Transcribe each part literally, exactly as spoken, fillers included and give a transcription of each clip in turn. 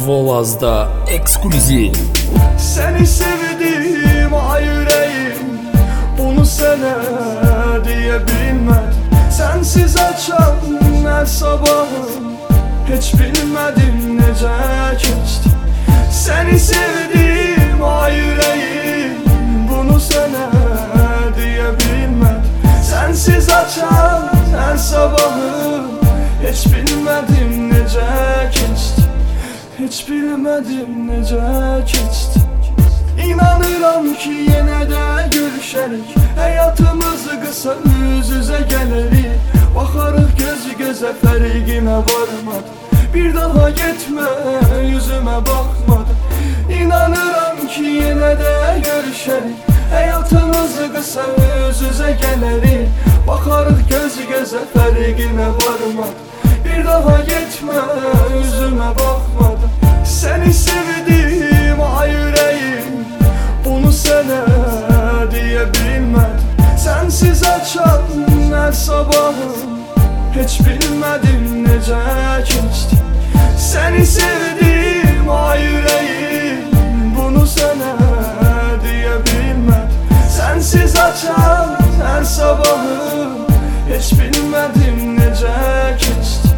Volaz'da ekskluzif. Seni sevdim ay yüreğim, bunu sana diyebilmem. Sensiz açan her sabahım, hiç bilmedim nece geçti. Seni sevdim ay yüreğim, bunu sana diyebilmem. Sensiz açan her sabahım, hiç bilmedim nece geçti. Hiç bilmedim nece geçti. İnanıram ki yine de görüşerik, hayatımızı kısa yüz yüze gelerik. Bakarıq göz göze fərqinə varmadı, bir daha gitme yüzüme bakmadı. İnanıram ki yine de görüşerik, hayatımızı kısa yüz yüze gelerik. Bakarıq göz göze fərqinə varmadı, bir daha gitme yüzüme bakmadı. Seni sevdim ay yüreğim, bunu sana diyebilmedim. Sensiz açan her sabahım, hiç bilmedim nece geçti. Seni sevdim ay yüreğim, bunu sana diyebilmedim. Sensiz açan her sabahım, hiç bilmedim nece geçti.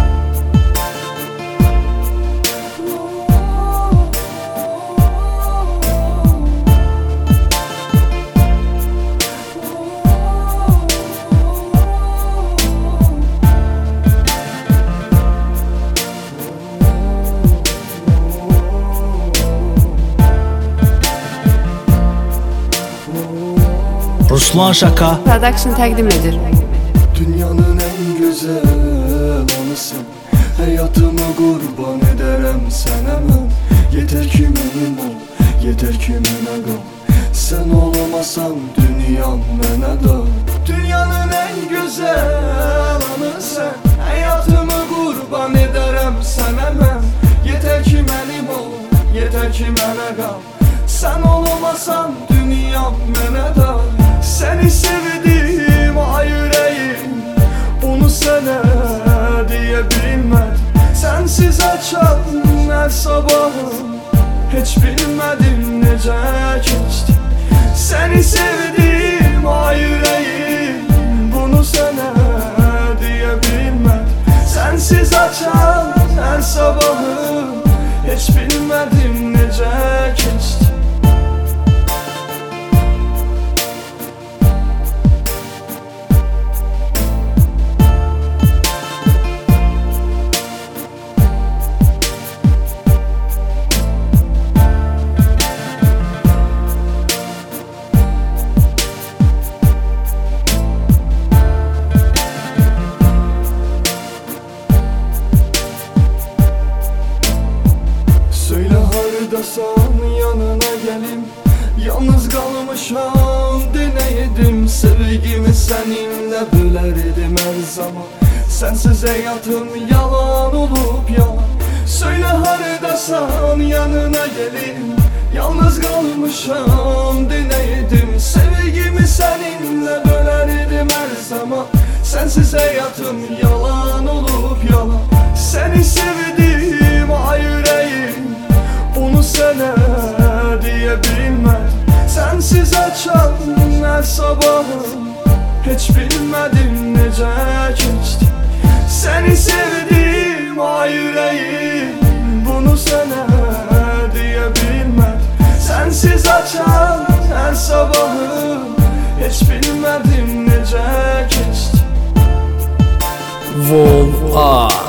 Ruslan Şaka Production təqdim edir. Dünyanın en güzel anısın, hayatımı kurban ederim sana ben. Yeter ki benim ol, yeter ki mənə qal. Sen olmasan dünyam mənə dal. Dünyanın en güzel anısın, hayatımı kurban ederim sana ben. Yeter ki benim ol, yeter ki mənə qal. Sen olmasan dünyam mənə dal. Seni sevdim ay yüreğim, bunu sana diyebilmedim. Sensiz açan her sabahım, hiç bilmedim nece geçti. Seni sevdim ay yüreğim, bunu sana diyebilmedim. Sensiz açan her sabahım, hiç bilmedim nece geçti. Hardasan yanına gelim, yalnız kalmışam deneydim. Sevgimi seninle bölerdim her zaman, sensiz hayatım yalan olup yalan. Söyle hardasan yanına gelim, yalnız kalmışam deneydim. Sevgimi seninle bölerdim her zaman, sensiz hayatım yalan olup yalan. Seni sevdim ay yüreğim, bunu sana diyebilmem. Sensiz açan her sabahım, hiç bilmedim nece geçti. Seni sevdim ay yüreğim, bunu sana diyebilmem. Sensiz açan her sabahım, hiç bilmedim nece geçti. Volaz.